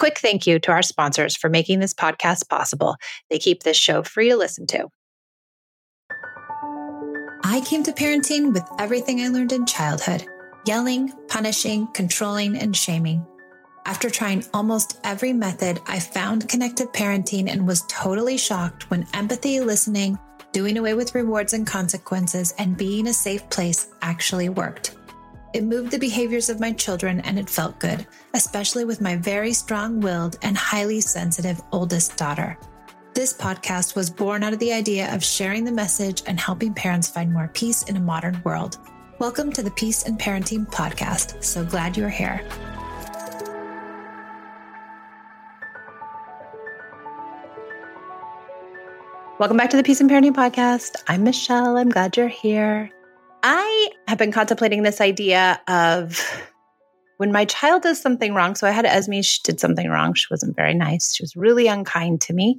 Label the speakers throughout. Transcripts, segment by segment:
Speaker 1: quick thank you to our sponsors for making this podcast possible. They keep this show free to listen to. I came to parenting with everything I learned in childhood: yelling, punishing, controlling, and shaming. After trying almost every method, I found connected parenting and was totally shocked when empathy, listening, doing away with rewards and consequences, and being a safe place actually worked. It moved the behaviors of my children, and it felt good, especially with my very strong-willed and highly sensitive oldest daughter. This podcast was born out of the idea of sharing the message and helping parents find more peace in a modern world. Welcome to the Peace in Parenting Podcast. So glad you're here. Welcome back to the Peace in Parenting Podcast. I'm Michelle. I'm glad you're here. I have been contemplating this idea of when my child does something wrong. So I had Esme, she did something wrong. She wasn't very nice. She was really unkind to me.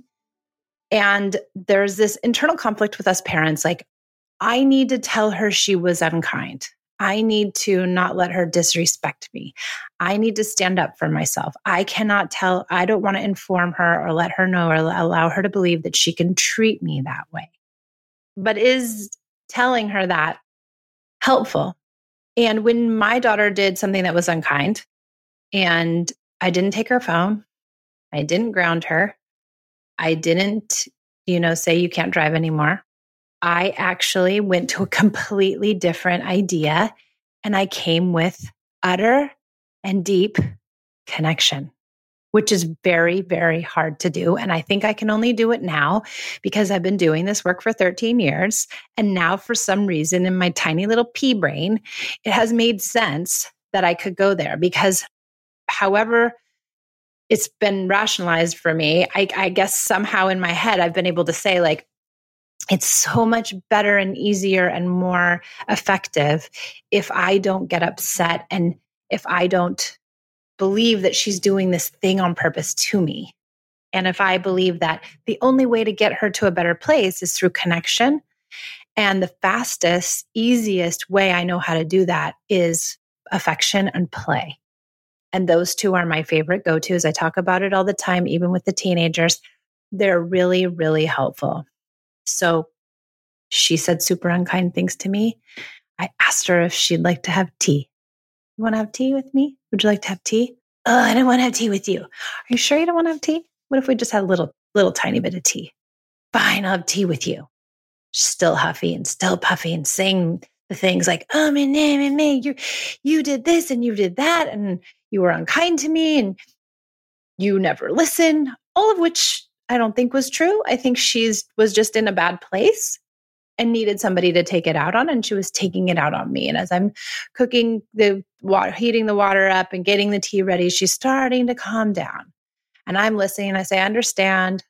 Speaker 1: And there's this internal conflict with us parents. Like, I need to tell her she was unkind. I need to not let her disrespect me. I need to stand up for myself. I don't want to inform her or let her know or allow her to believe that she can treat me that way. But is telling her that helpful? And when my daughter did something that was unkind, and I didn't take her phone, I didn't ground her, I didn't, say you can't drive anymore. I actually went to a completely different idea, and I came with utter and deep connection, which is very, very hard to do. And I think I can only do it now because I've been doing this work for 13 years. And now for some reason in my tiny little pea brain, it has made sense that I could go there because however it's been rationalized for me, I guess somehow in my head, I've been able to say like, it's so much better and easier and more effective if I don't get upset and if I don't believe that she's doing this thing on purpose to me. And if I believe that the only way to get her to a better place is through connection, and the fastest, easiest way I know how to do that is affection and play. And those two are my favorite go-tos. I talk about it all the time, even with the teenagers. They're really, really helpful. So she said super unkind things to me. I asked her if she'd like to have tea. You want to have tea with me? Would you like to have tea? Oh, I don't want to have tea with you. Are you sure you don't want to have tea? What if we just had a little tiny bit of tea? Fine, I'll have tea with you. She's still huffy and still puffy and saying the things like, oh, me, you did this and you did that and you were unkind to me and you never listened. All of which I don't think was true. I think was just in a bad place and needed somebody to take it out on, and she was taking it out on me. And as I'm cooking the water, heating the water up and getting the tea ready, she's starting to calm down. And I'm listening. I say, I understand.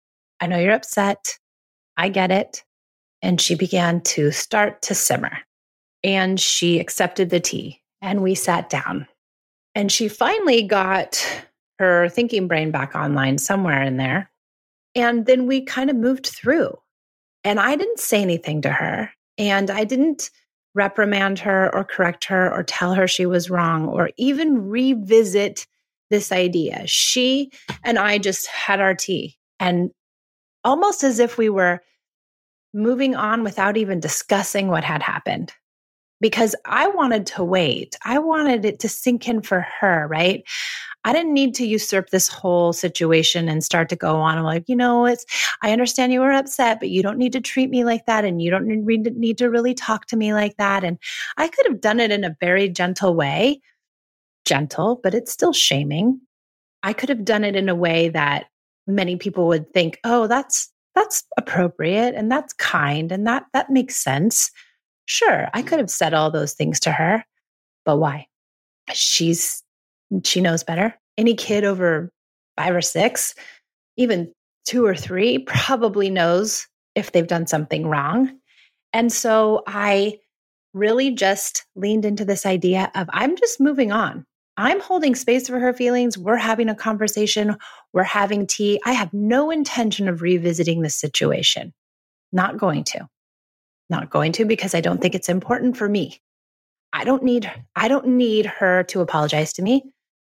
Speaker 1: I know you're upset. I get it. And she began to start to simmer. And she accepted the tea. And we sat down. And she finally got her thinking brain back online somewhere in there. And then we kind of moved through. And I didn't say anything to her. And I didn't reprimand her or correct her or tell her she was wrong or even revisit this idea. She and I just had our tea, and almost as if we were moving on without even discussing what had happened. Because I wanted to wait. I wanted it to sink in for her, right? I didn't need to usurp this whole situation and start to go on. I'm like, I understand you were upset, but you don't need to treat me like that. And you don't need to really talk to me like that. And I could have done it in a very gentle way. Gentle, but it's still shaming. I could have done it in a way that many people would think, oh, that's appropriate and that's kind and that makes sense. Sure, I could have said all those things to her, but why? She knows better. Any kid over 5 or 6, even 2 or 3, probably knows if they've done something wrong. And so I really just leaned into this idea of I'm just moving on. I'm holding space for her feelings. We're having a conversation. We're having tea. I have no intention of revisiting this situation. Not going to because I don't think it's important for me. I don't need her to apologize to me.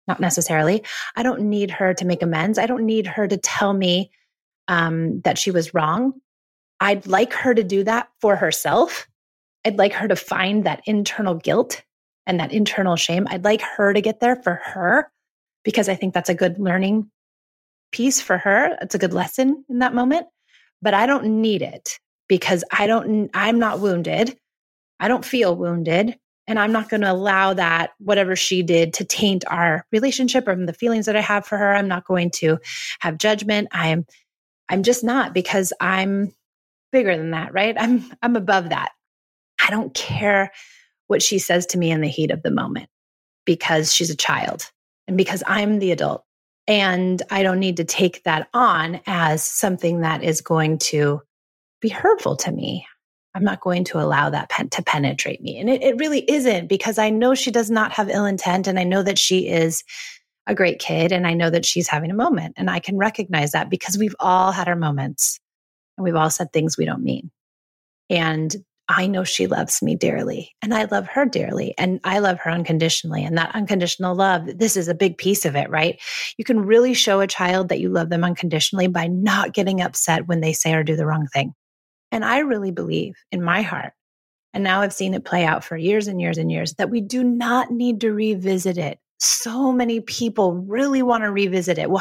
Speaker 1: Not necessarily. I don't need her to make amends. I don't need her to tell me that she was wrong. I'd like her to do that for herself. I'd like her to find that internal guilt and that internal shame. I'd like her to get there for her, because I think that's a good learning piece for her. It's a good lesson in that moment, but I don't need it because I'm not wounded. I don't feel wounded, and I'm not going to allow that, whatever she did, to taint our relationship or the feelings that I have for her. I'm not going to have judgment. I'm just not, because I'm bigger than that, right? I'm above that. I don't care what she says to me in the heat of the moment, because she's a child and because I'm the adult. And I don't need to take that on as something that is going to be hurtful to me. I'm not going to allow that to penetrate me. And it really isn't, because I know she does not have ill intent. And I know that she is a great kid. And I know that she's having a moment. And I can recognize that because we've all had our moments and we've all said things we don't mean. And I know she loves me dearly, and I love her dearly, and I love her unconditionally. And that unconditional love, this is a big piece of it, right? You can really show a child that you love them unconditionally by not getting upset when they say or do the wrong thing. And I really believe in my heart, and now I've seen it play out for years and years and years, that we do not need to revisit it. So many people really want to revisit it. Well,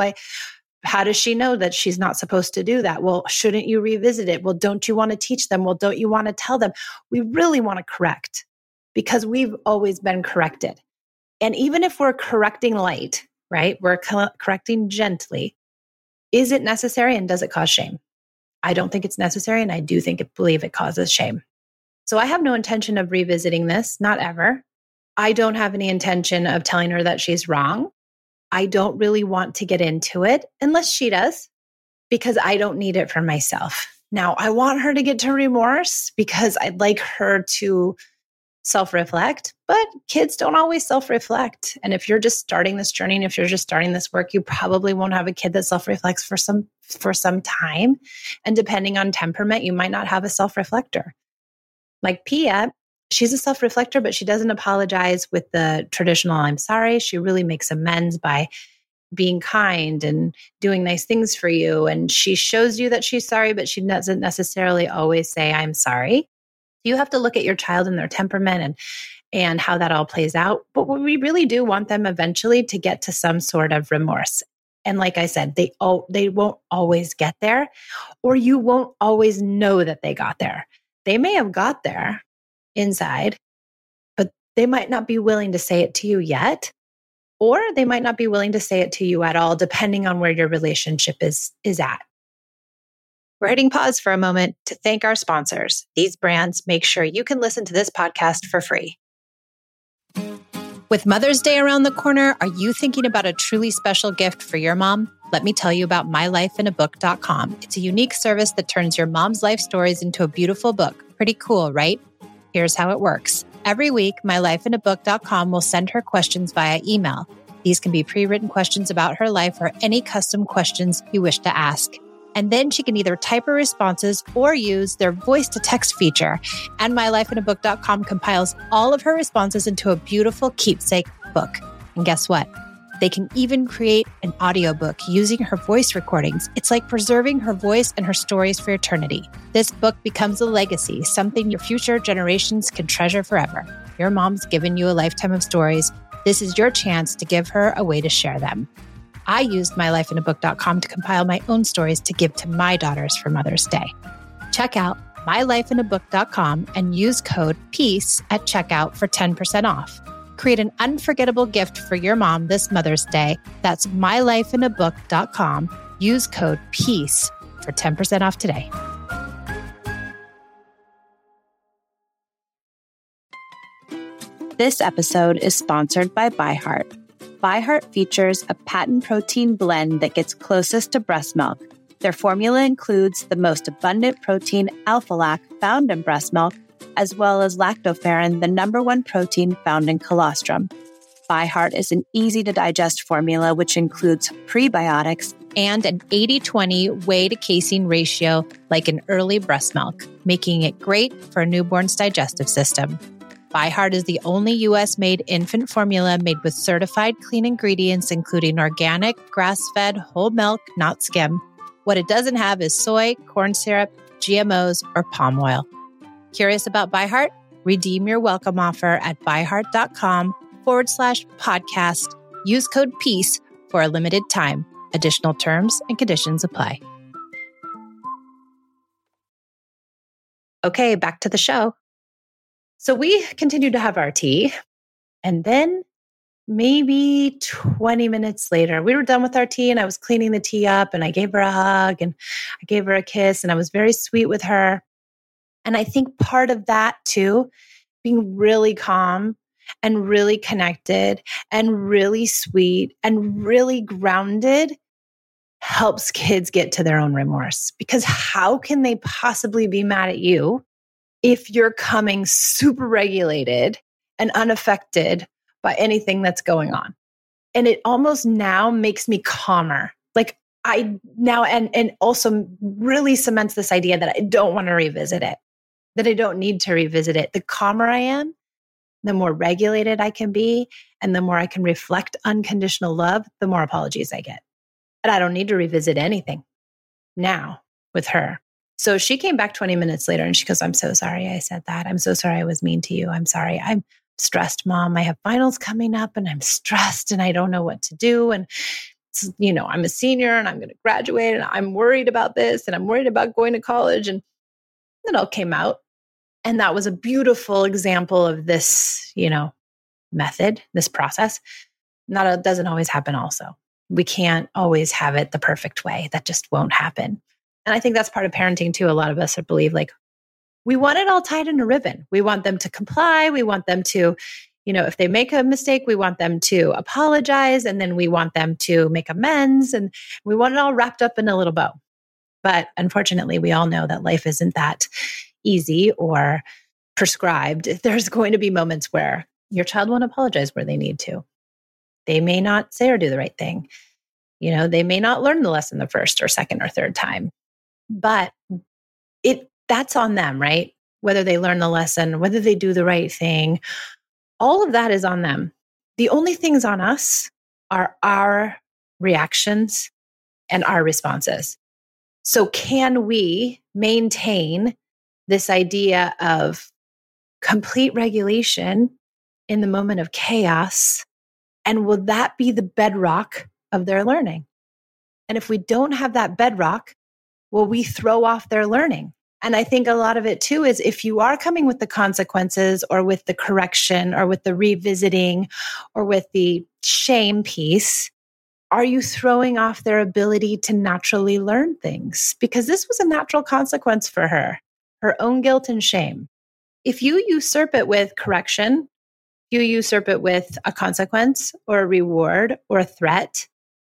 Speaker 1: how does she know that she's not supposed to do that? Well, shouldn't you revisit it? Well, don't you want to teach them? Well, don't you want to tell them? We really want to correct, because we've always been corrected. And even if we're correcting light, right? We're correcting gently. Is it necessary, and does it cause shame? I don't think it's necessary, and I do believe it causes shame. So I have no intention of revisiting this, not ever. I don't have any intention of telling her that she's wrong. I don't really want to get into it unless she does, because I don't need it for myself. Now, I want her to get to remorse because I'd like her to self-reflect, but kids don't always self-reflect. And if you're just starting this journey, and if you're just starting this work, you probably won't have a kid that self-reflects for some time. And depending on temperament, you might not have a self-reflector. Like Pia, she's a self-reflector, but she doesn't apologize with the traditional "I'm sorry." She really makes amends by being kind and doing nice things for you. And she shows you that she's sorry, but she doesn't necessarily always say "I'm sorry." You have to look at your child and their temperament and how that all plays out. But we really do want them eventually to get to some sort of remorse. And like I said, they won't always get there, or you won't always know that they got there. They may have got there inside, but they might not be willing to say it to you yet, or they might not be willing to say it to you at all, depending on where your relationship is at. We're hitting pause for a moment to thank our sponsors. These brands make sure you can listen to this podcast for free. With Mother's Day around the corner, are you thinking about a truly special gift for your mom? Let me tell you about mylifeinabook.com. It's a unique service that turns your mom's life stories into a beautiful book. Pretty cool, right? Here's how it works. Every week, mylifeinabook.com will send her questions via email. These can be pre-written questions about her life or any custom questions you wish to ask. And then she can either type her responses or use their voice-to-text feature. And mylifeinabook.com compiles all of her responses into a beautiful keepsake book. And guess what? They can even create an audiobook using her voice recordings. It's like preserving her voice and her stories for eternity. This book becomes a legacy, something your future generations can treasure forever. Your mom's given you a lifetime of stories. This is your chance to give her a way to share them. I used mylifeinabook.com to compile my own stories to give to my daughters for Mother's Day. Check out mylifeinabook.com and use code PEACE at checkout for 10% off. Create an unforgettable gift for your mom this Mother's Day. That's mylifeinabook.com. Use code PEACE for 10% off today. This episode is sponsored by ByHeart. ByHeart features a patent protein blend that gets closest to breast milk. Their formula includes the most abundant protein, Alpha-Lac, found in breast milk, as well as lactoferrin, the number one protein found in colostrum. ByHeart is an easy-to-digest formula which includes prebiotics and an 80-20 whey-to-casein ratio like in early breast milk, making it great for a newborn's digestive system. ByHeart is the only U.S.-made infant formula made with certified clean ingredients, including organic, grass-fed, whole milk, not skim. What it doesn't have is soy, corn syrup, GMOs, or palm oil. Curious about ByHeart? Redeem your welcome offer at byheart.com/podcast. Use code PEACE for a limited time. Additional terms and conditions apply. Okay, back to the show. So we continued to have our tea, and then maybe 20 minutes later, we were done with our tea, and I was cleaning the tea up, and I gave her a hug, and I gave her a kiss, and I was very sweet with her. And I think part of that too, being really calm and really connected and really sweet and really grounded, helps kids get to their own remorse. Because how can they possibly be mad at you if you're coming super regulated and unaffected by anything that's going on? And it almost now makes me calmer. Like I now, and also really cements this idea that I don't want to revisit it, that I don't need to revisit it. The calmer I am, the more regulated I can be, and the more I can reflect unconditional love, the more apologies I get. And I don't need to revisit anything now with her. So she came back 20 minutes later and she goes, "I'm so sorry I said that. I'm so sorry I was mean to you. I'm sorry. I'm stressed, Mom. I have finals coming up and I'm stressed and I don't know what to do. And, I'm a senior and I'm going to graduate and I'm worried about this and I'm worried about going to college." And it all came out. And that was a beautiful example of this, method, this process. It doesn't always happen also. We can't always have it the perfect way. That just won't happen. And I think that's part of parenting too. A lot of us believe we want it all tied in a ribbon. We want them to comply. We want them to, if they make a mistake, we want them to apologize. And then we want them to make amends. And we want it all wrapped up in a little bow. But unfortunately, we all know that life isn't that easy or prescribed. There's going to be moments where your child won't apologize where they need to. They may not say or do the right thing. They may not learn the lesson the first or second or third time, but that's on them, right? Whether they learn the lesson, whether they do the right thing, all of that is on them. The only things on us are our reactions and our responses. So can we maintain this idea of complete regulation in the moment of chaos? And will that be the bedrock of their learning? And if we don't have that bedrock, will we throw off their learning? And I think a lot of it too is if you are coming with the consequences or with the correction or with the revisiting or with the shame piece, are you throwing off their ability to naturally learn things? Because this was a natural consequence for her own guilt and shame. If you usurp it with correction, you usurp it with a consequence or a reward or a threat,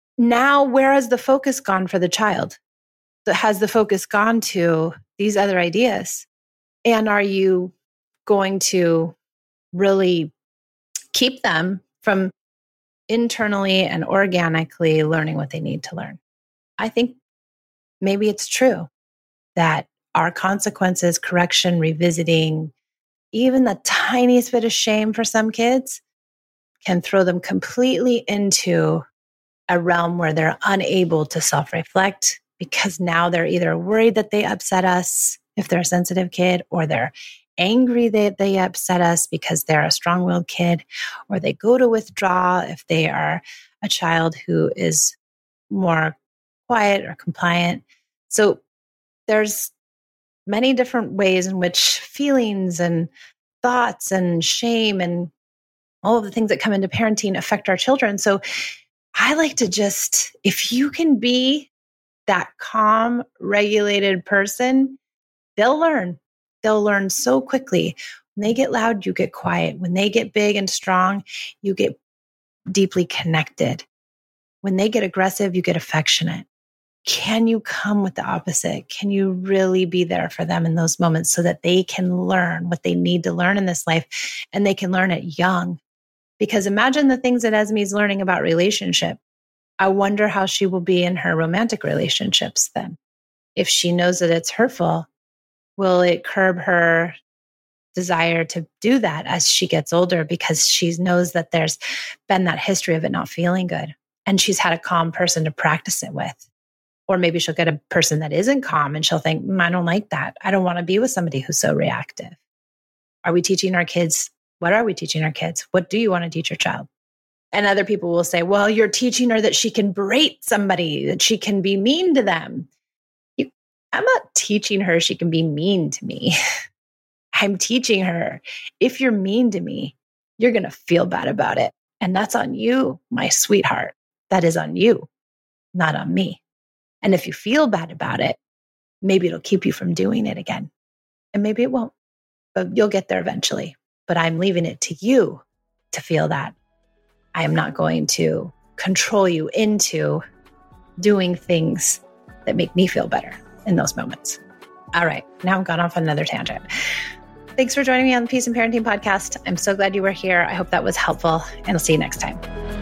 Speaker 1: now where has the focus gone for the child? Has the focus gone to these other ideas? And are you going to really keep them from internally and organically learning what they need to learn? I think maybe it's true that our consequences, correction, revisiting, even the tiniest bit of shame for some kids can throw them completely into a realm where they're unable to self-reflect because now they're either worried that they upset us if they're a sensitive kid, or they're angry that they upset us because they're a strong-willed kid, or they go to withdraw if they are a child who is more quiet or compliant. So there's many different ways in which feelings and thoughts and shame and all of the things that come into parenting affect our children. So I like to if you can be that calm, regulated person, they'll learn. They'll learn so quickly. When they get loud, you get quiet. When they get big and strong, you get deeply connected. When they get aggressive, you get affectionate. Can you come with the opposite? Can you really be there for them in those moments so that they can learn what they need to learn in this life, and they can learn it young? Because imagine the things that Esme's learning about relationship. I wonder how she will be in her romantic relationships then. If she knows that it's hurtful, will it curb her desire to do that as she gets older because she knows that there's been that history of it not feeling good. And she's had a calm person to practice it with. Or maybe she'll get a person that isn't calm and she'll think, I don't like that. I don't want to be with somebody who's so reactive. Are we teaching our kids? What are we teaching our kids? What do you want to teach your child? And other people will say, well, you're teaching her that she can berate somebody, that she can be mean to them. I'm not teaching her she can be mean to me. I'm teaching her, if you're mean to me, you're going to feel bad about it. And that's on you, my sweetheart. That is on you, not on me. And if you feel bad about it, maybe it'll keep you from doing it again. And maybe it won't, but you'll get there eventually. But I'm leaving it to you to feel that. I am not going to control you into doing things that make me feel better in those moments. All right, now I've gone off on another tangent. Thanks for joining me on the Peace and Parenting Podcast. I'm so glad you were here. I hope that was helpful, and I'll see you next time.